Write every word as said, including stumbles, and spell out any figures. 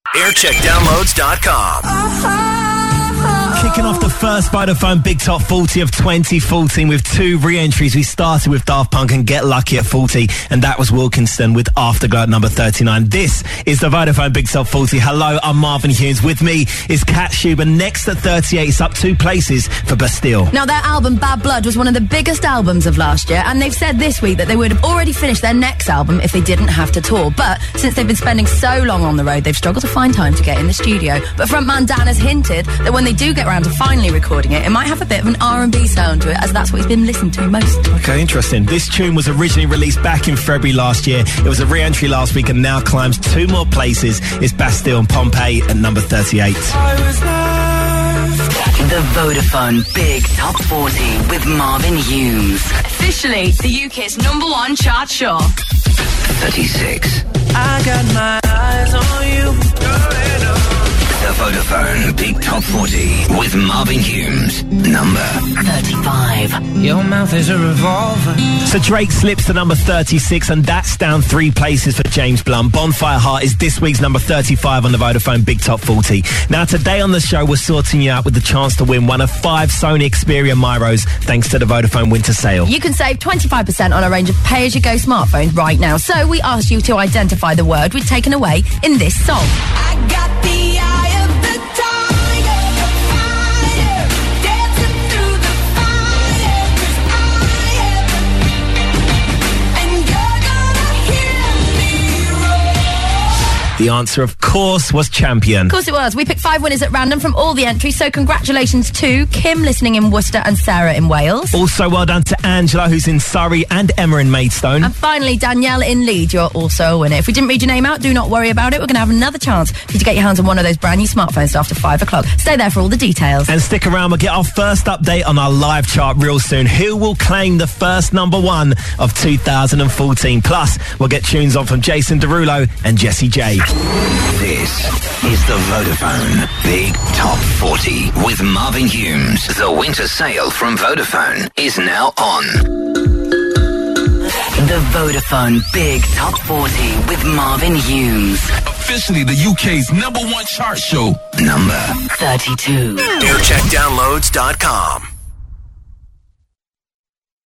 aircheck downloads dot com. Kicking off the first Vodafone Big Top forty of twenty fourteen with two re-entries. We started with Daft Punk and Get Lucky at forty, and that was Wilkinson with Afterglow at number thirty-nine. This is the Vodafone Big Top forty. Hello, I'm Marvin Hughes. With me is Cat Schuber. Next at thirty-eight, it's up two places for Bastille. Now, their album Bad Blood was one of the biggest albums of last year, and they've said this week that they would have already finished their next album if they didn't have to tour. But since they've been spending so long on the road, they've struggled to find time to get in the studio. But frontman Dan has hinted that when they do get around to finally recording it, it might have a bit of an R and B sound to it, as that's what he's been listening to most. Okay, interesting. This tune was originally released back in February last year. It was a re-entry last week and now climbs two more places. It's Bastille and Pompeii at number thirty-eight. The Vodafone Big Top forty with Marvin Humes. Officially the U K's number one chart show. thirty-six. I got my eyes on you. The Vodafone Big Top forty with Marvin Humes. Number thirty-five. Your mouth is a revolver. So Drake slips to number thirty-six, and that's down three places for James Blunt. Bonfire Heart is this week's number thirty-five on the Vodafone Big Top forty. Now, today on the show, we're sorting you out with the chance to win one of five Sony Xperia Miros thanks to the Vodafone Winter Sale. You can save twenty-five percent on a range of pay-as-you-go smartphones right now. So we asked you to identify the word we've taken away in this song. I got the eye of the tiger, fire, dancing through the fire, 'cause I am, and you're gonna hear me roar. The answer, of course, was Champion. Of course it was. We picked five winners at random from all the entries, so congratulations to Kim, listening in Worcester, and Sarah in Wales. Also, well done to Angela, who's in Surrey, and Emma in Maidstone. And finally, Danielle in Leeds, you're also a winner. If we didn't read your name out, do not worry about it. We're going to have another chance for you to get your hands on one of those brand new smartphones after five o'clock. Stay there for all the details. And stick around, we'll get our first update on our live chart real soon. Who will claim the first number one of two thousand fourteen? Plus, we'll get tunes on from Jason Derulo and Jessie J. This is the Vodafone Big Top forty with Marvin Humes. The winter sale from Vodafone is now on. The Vodafone Big Top forty with Marvin Humes. Officially the U K's number one chart show. Number thirty-two. aircheck downloads dot com.